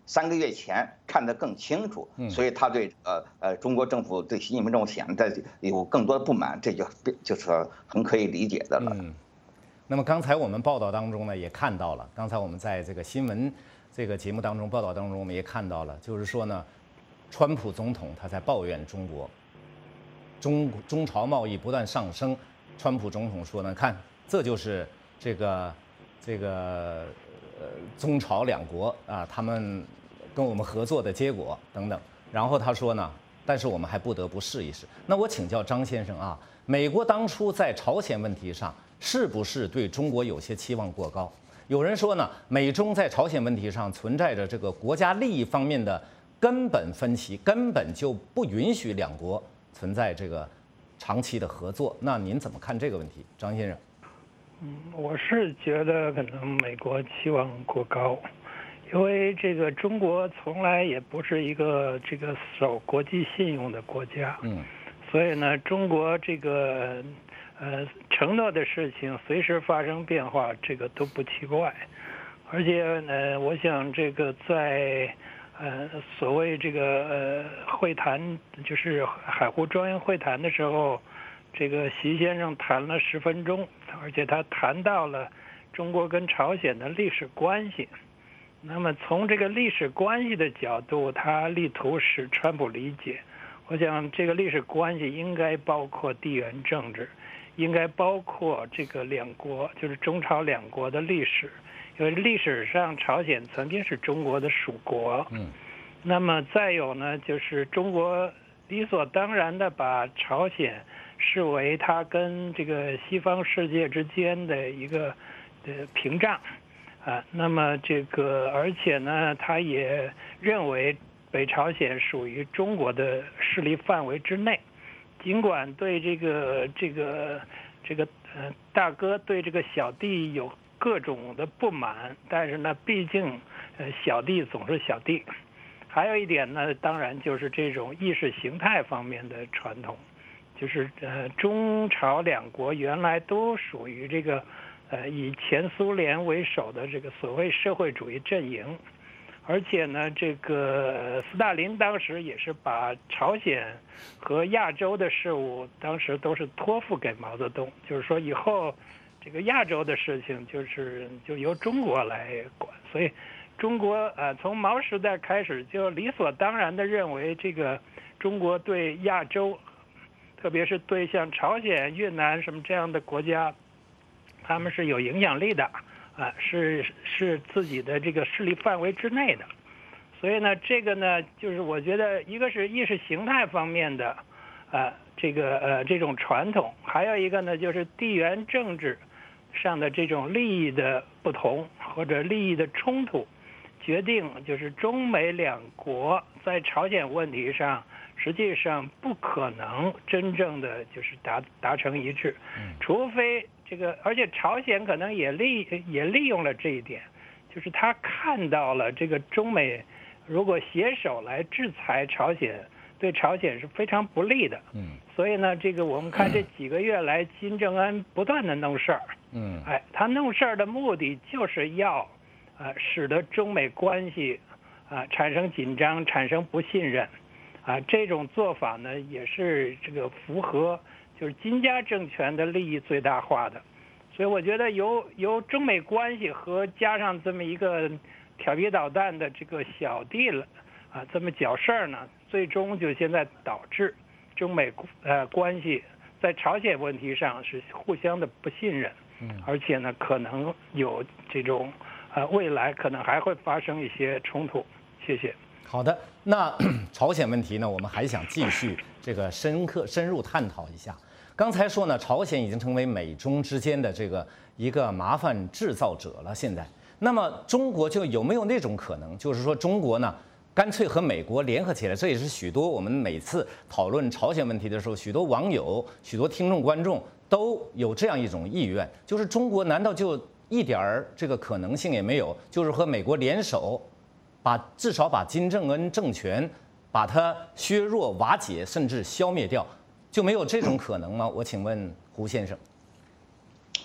三个月前看得更清楚，所以他对呃呃中国政府对习近平政府显得有更多的不满，这就就是很可以理解的了。 嗯，那么刚才我们报道当中呢也看到了，刚才我们在这个新闻这个节目当中报道当中我们也看到了，就是说呢，川普总统他在抱怨中国中中朝贸易不断上升，川普总统说呢，看这就是这个这个。呃，中朝两国啊，他们跟我们合作的结果等等。然后他说呢，但是我们还不得不试一试。那我请教张先生啊，美国当初在朝鲜问题上是不是对中国有些期望过高？有人说呢，美中在朝鲜问题上存在着这个国家利益方面的根本分歧，根本就不允许两国存在这个长期的合作。那您怎么看这个问题，张先生？ 嗯，我是觉得可能美国期望过高，因为这个中国从来也不是一个这个守国际信用的国家， 嗯， 所以呢，中国这个呃承诺的事情随时发生变化，这个都不奇怪。而且呢，我想这个在呃所谓这个呃会谈，就是海湖庄园会谈的时候。这个习先生谈了十分钟，而且他谈到了中国跟朝鲜的历史关系。那么从这个历史关系的角度，他力图使川普理解。我想这个历史关系应该包括地缘政治，应该包括这个两国，就是中朝两国的历史。因为历史上朝鲜曾经是中国的属国。 嗯。 那么再有呢，就是中国理所当然的把朝鲜视为它跟这个西方世界之间的一个呃屏障啊，那么这个而且呢，他也认为北朝鲜属于中国的势力范围之内，尽管对这个这个这个呃大哥对这个小弟有各种的不满，但是呢，毕竟呃小弟总是小弟。还有一点呢，当然就是这种意识形态方面的传统。就是呃，中朝两国原来都属于这个呃以前苏联为首的这个所谓社会主义阵营，而且呢，这个斯大林当时也是把朝鲜和亚洲的事务当时都是托付给毛泽东，就是说以后这个亚洲的事情就是就由中国来管，所以中国呃从毛时代开始就理所当然的认为这个中国对亚洲。特别是对像朝鲜、越南什么这样的国家，他们是有影响力的，啊，是是自己的这个势力范围之内的，所以呢，这个呢，就是我觉得一个是意识形态方面的，啊，这个呃这种传统，还有一个呢就是地缘政治上的这种利益的不同或者利益的冲突，决定就是中美两国在朝鲜问题上。实际上不可能真正的就是达达成一致，除非这个，而且朝鲜可能也利也利用了这一点，就是他看到了这个中美如果携手来制裁朝鲜，对朝鲜是非常不利的。 嗯， 所以呢，这个我们看这几个月来，金正恩不断的弄事儿。 嗯， 哎，他弄事儿的目的就是要，呃，使得中美关系啊、呃、产生紧张，产生不信任。啊，这种做法呢，也是这个符合就是金家政权的利益最大化的，所以我觉得由由中美关系和加上这么一个调皮捣蛋的这个小弟了啊，这么搅事儿呢，最终就现在导致中美呃关系在朝鲜问题上是互相的不信任， 嗯， 而且呢，可能有这种呃未来可能还会发生一些冲突。谢谢。 好的，那朝鲜问题呢，我们还想继续这个深刻深入探讨一下。刚才说呢，朝鲜已经成为美中之间的这个一个麻烦制造者了。现在，那么中国就有没有那种可能，就是说中国呢，干脆和美国联合起来？这也是许多我们每次讨论朝鲜问题的时候，许多网友、许多听众、观众都有这样一种意愿，就是中国难道就一点儿这个可能性也没有？就是和美国联手。把至少把金正恩政权，把它削弱、瓦解，甚至消灭掉，就没有这种可能吗？我请问胡先生。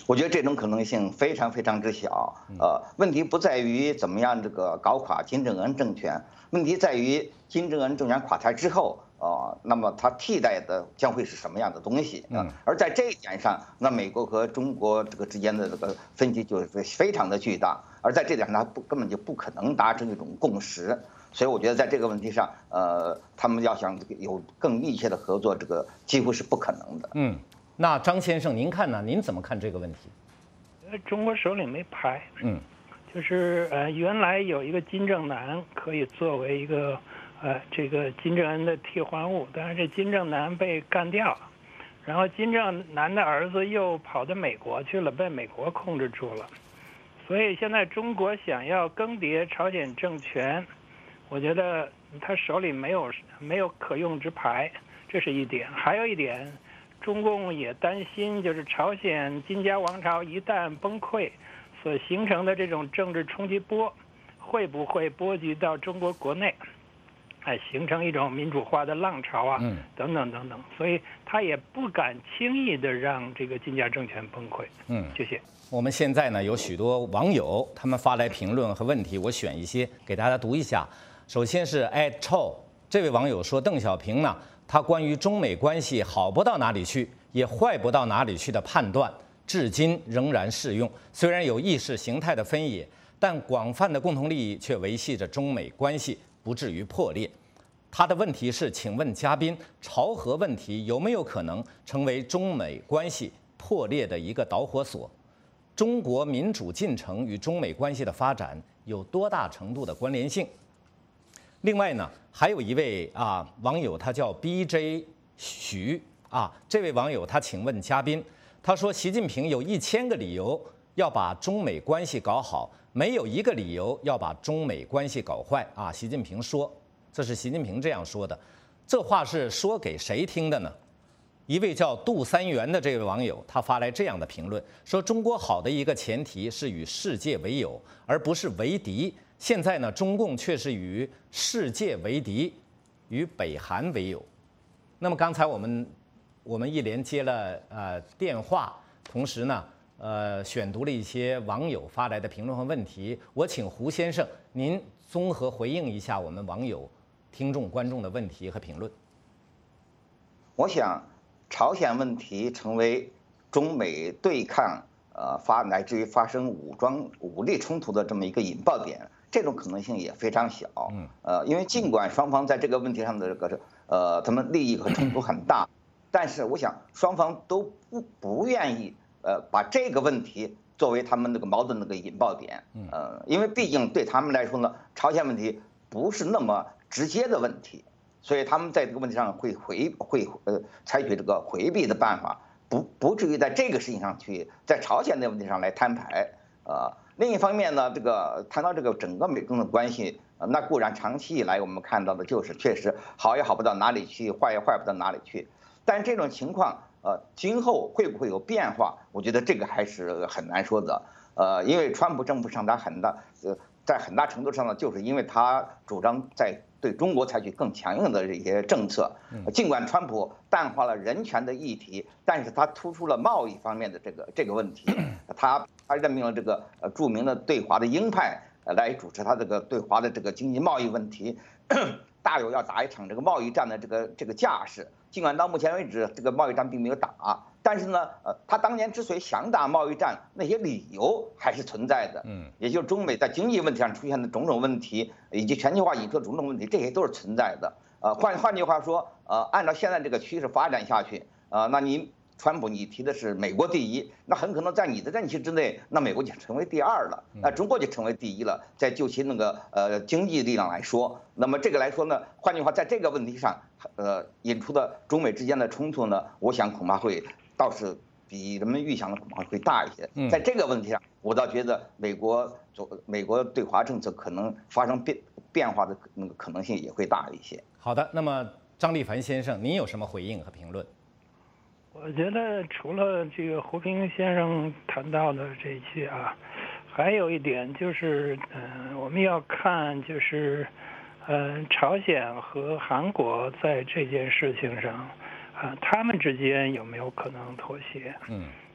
我觉得这种可能性非常非常之小。呃，问题不在于怎么样这个搞垮金正恩政权，问题在于金正恩政权垮台之后，呃，那么它替代的将会是什么样的东西？嗯，而在这一点上，那美国和中国这个之间的这个分歧就是非常的巨大，而在这点上，它不根本就不可能达成一种共识。所以我觉得在这个问题上，呃，他们要想有更密切的合作，这个几乎是不可能的。 嗯。那张先生，您看呢？您怎么看这个问题？ 中国手里没牌， 嗯， 就是呃，原来有一个金正男可以作为一个呃这个金正恩的替换物，但是这金正男被干掉了，然后金正男的儿子又跑到美国去了，被美国控制住了，所以现在中国想要更迭朝鲜政权，我觉得他手里没有没有可用之牌，这是一点，还有一点。中共也担心，就是朝鲜金家王朝一旦崩溃，所形成的这种政治冲击波，会不会波及到中国国内，哎，形成一种民主化的浪潮啊， 嗯， 等等等等，所以他也不敢轻易的让这个金家政权崩溃。 嗯， 谢谢。 我们现在呢有许多网友他们发来评论和问题，我选一些给大家读一下。首先是 Ed Chow 这位网友说，邓小平呢。他关于中美关系好不到哪里去，也坏不到哪里去的判断，至今仍然适用。虽然有意识形态的分野，但广泛的共同利益却维系着中美关系不至于破裂。他的问题是，请问嘉宾，朝核问题有没有可能成为中美关系破裂的一个导火索？中国民主进程与中美关系的发展有多大程度的关联性？另外呢，还有一位啊网友，他叫 B J 徐啊，这位网友他请问嘉宾，他说习近平有一千个理由要把中美关系搞好，没有一个理由要把中美关系搞坏啊。习近平说，这是习近平这样说的，这话是说给谁听的呢？一位叫杜三元的这位网友，他发来这样的评论，说中国好的一个前提是与世界为友，而不是为敌。现在呢，中共却是与世界为敌，与北韩为友。那么刚才我们我们一连接了呃电话，同时呢呃选读了一些网友发来的评论和问题。我请胡先生您综合回应一下我们网友、听众、观众的问题和评论。 我想，朝鲜问题成为中美对抗呃发乃至于发生武装武力冲突的这么一个引爆点。这种可能性也非常小，嗯，呃，因为尽管双方在这个问题上的这个呃，他们利益和冲突很大，但是我想双方都不不愿意呃把这个问题作为他们那个矛盾那个引爆点，呃，因为毕竟对他们来说呢，朝鲜问题不是那么直接的问题，所以他们在这个问题上会回会呃采取这个回避的办法，不不至于在这个事情上去在朝鲜的问题上来摊牌，呃。另一方面呢，这个谈到这个整个美中的关系，呃，那固然长期以来我们看到的就是确实好也好不到哪里去，坏也坏不到哪里去。但这种情况，呃，今后会不会有变化？我觉得这个还是很难说的。呃，因为川普政府上台很大，呃，在很大程度上呢，就是因为他主张在对中国采取更强硬的这些政策。尽管川普淡化了人权的议题，但是他突出了贸易方面的这个这个问题。他他任命了这个呃著名的对华的鹰派呃来主持他这个对华的这个经济贸易问题，大有要打一场这个贸易战的这个这个架势。尽管到目前为止这个贸易战并没有打，但是呢，呃，他当年之所以想打贸易战，那些理由还是存在的。嗯，也就是中美在经济问题上出现的种种问题，以及全球化引出的种种问题，这些都是存在的。呃，换换句话说，呃，按照现在这个趋势发展下去，呃，那你川普你提的是美国第一，那很可能在你的任期之内，那美国就成为第二了，那中国就成为第一了。在就其那个呃经济力量来说，那么这个来说呢，换句话，在这个问题上，呃，引出的中美之间的冲突呢，我想恐怕会倒是比人们预想的恐怕会大一些。在这个问题上，我倒觉得美国美国对华政策可能发生变变化的那个可能性也会大一些。 好的，那么张立凡先生，您有什么回应和评论？ 我觉得除了这个胡平先生谈到的这些啊，还有一点就是，嗯、呃，我们要看就是，呃，朝鲜和韩国在这件事情上，啊、呃，他们之间有没有可能妥协？嗯，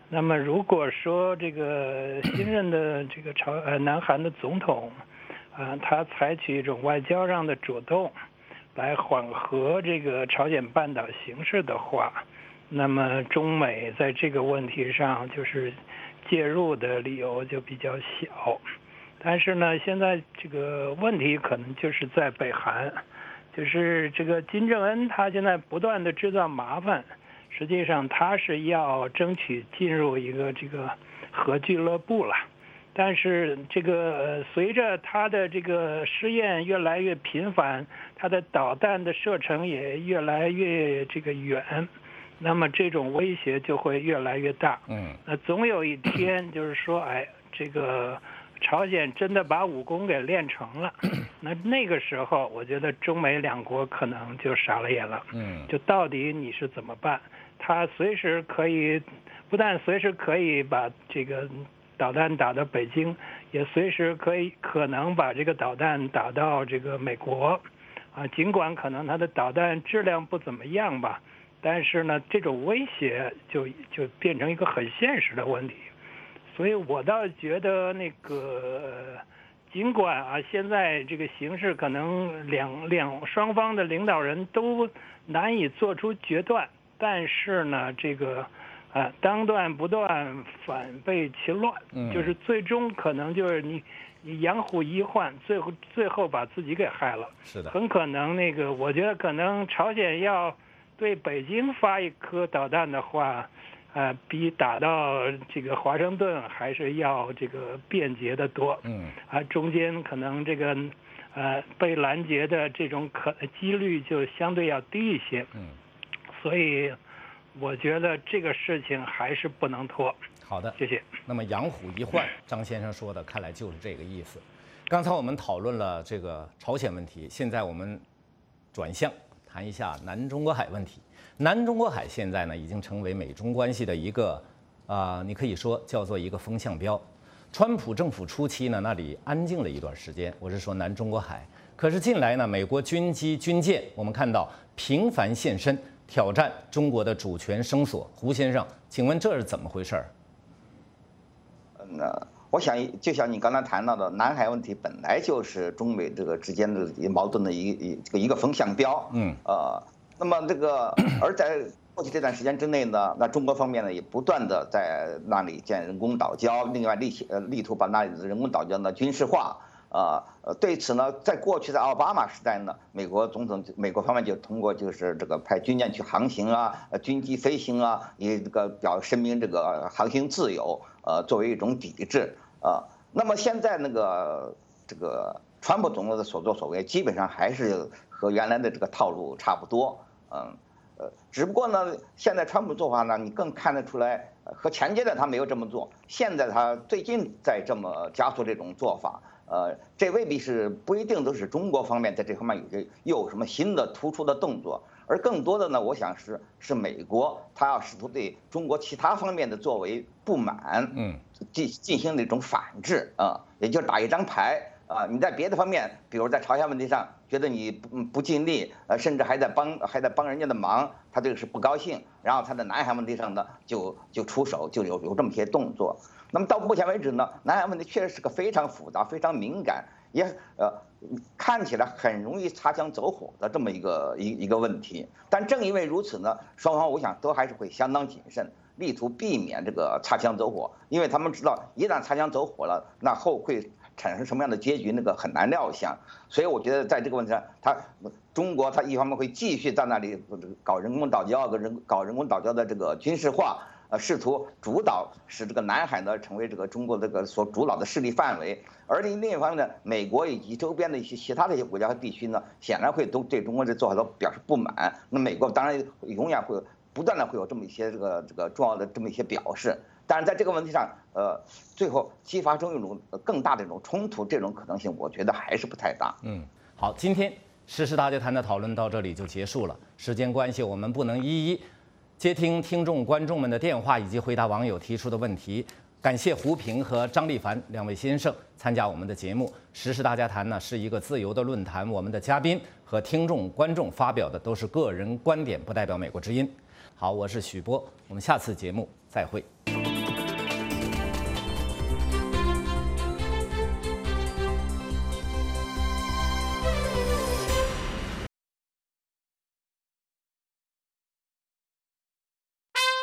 那么如果说这个新任的这个朝呃南韩的总统，啊、呃，他采取一种外交上的主动，来缓和这个朝鲜半岛形势的话，那么中美在这个问题上就是介入的理由就比较小。但是呢，现在这个问题可能就是在北韩，就是这个金正恩他现在不断的制造麻烦，实际上他是要争取进入一个这个核俱乐部了。但是这个随着他的这个试验越来越频繁，他的导弹的射程也越来越这个远，那么这种威胁就会越来越大。 嗯， 那总有一天就是说，哎，这个朝鲜真的把武功给练成了，那那个时候我觉得中美两国可能就傻了眼了。 嗯， 就到底你是怎么办？他随时可以，不但随时可以把这个导弹打到北京，也随时可以可能把这个导弹打到这个美国，啊，尽管可能它的导弹质量不怎么样吧，但是呢，这种威胁就就变成一个很现实的问题。所以我倒觉得那个，尽管啊，现在这个形势可能两两双方的领导人都难以做出决断，但是呢，这个啊，当断不断，反被其乱， 嗯， 就是最终可能就是你你养虎一患，最后最后把自己给害了。 是的， 很可能那个，我觉得可能朝鲜要对北京发一颗导弹的话。呃，比打到这个华盛顿还是要这个便捷的多。 嗯， 啊，中间可能这个呃被拦截的这种可几率就相对要低一些。 嗯， 所以我觉得这个事情还是不能拖。 好的， 谢谢。 那么养虎一患，张先生说的看来就是这个意思。刚才我们讨论了这个朝鲜问题，现在我们转向谈一下南中国海问题。南中国海现在呢，已经成为美中关系的一个，啊、呃，你可以说叫做一个风向标。川普政府初期呢，那里安静了一段时间，我是说南中国海。可是近来呢，美国军机、军舰，我们看到频繁现身，挑战中国的主权声索。胡先生，请问这是怎么回事儿？ 嗯，我想就像你刚才谈到的，南海问题本来就是中美这个之间的矛盾的一一这个一个风向标。 嗯， 呃。那么这个，而在过去这段时间之内呢，那中国方面呢也不断的在那里建人工岛礁，另外力呃力图把那里的人工岛礁呢军事化。呃呃，对此呢，在过去的奥巴马时代呢，美国总统美国方面就通过就是这个派军舰去航行啊，呃军机飞行啊，以这个表声明这个航行自由，呃作为一种抵制啊、呃。那么现在那个这个川普总统的所作所为，基本上还是和原来的这个套路差不多。嗯，呃，只不过呢，现在川普做法呢，你更看得出来，和前阶段他没有这么做，现在他最近在这么加速这种做法，呃，这未必是不一定都是中国方面在这方面有些又有什么新的突出的动作，而更多的呢，我想是是美国他要试图对中国其他方面的作为不满， 嗯， 进进行那种反制啊、呃，也就是打一张牌。啊，你在别的方面，比如在朝鲜问题上，觉得你不不尽力，呃，甚至还在帮还在帮人家的忙，他这个是不高兴。然后他在南海问题上呢，就就出手，就有有这么些动作。那么到目前为止呢，南海问题确实是个非常复杂、非常敏感，也呃看起来很容易擦枪走火的这么一个一一个问题。但正因为如此呢，双方我想都还是会相当谨慎，力图避免这个擦枪走火，因为他们知道一旦擦枪走火了，那后会产生什么样的结局，那个很难料想。所以我觉得在这个问题上，他中国他一方面会继续在那里搞人工岛礁，跟人搞人工岛礁的这个军事化，呃，试图主导使这个南海呢成为这个中国这个所主导的势力范围。而另另一方面呢，美国以及周边的一些其他的一些国家和地区呢，显然会都对中国这做法都表示不满。那美国当然永远会不断的会有这么一些这个这个重要的这么一些表示。但是在这个问题上，呃，最后激发出一种更大的一种冲突，这种可能性，我觉得还是不太大。 嗯，好，今天时事大家谈的讨论到这里就结束了。时间关系，我们不能一一接听听众、观众们的电话以及回答网友提出的问题。感谢胡平和张立凡两位先生参加我们的节目。时事大家谈呢是一个自由的论坛，我们的嘉宾和听众、观众发表的都是个人观点，不代表美国之音。好，我是许波，我们下次节目再会。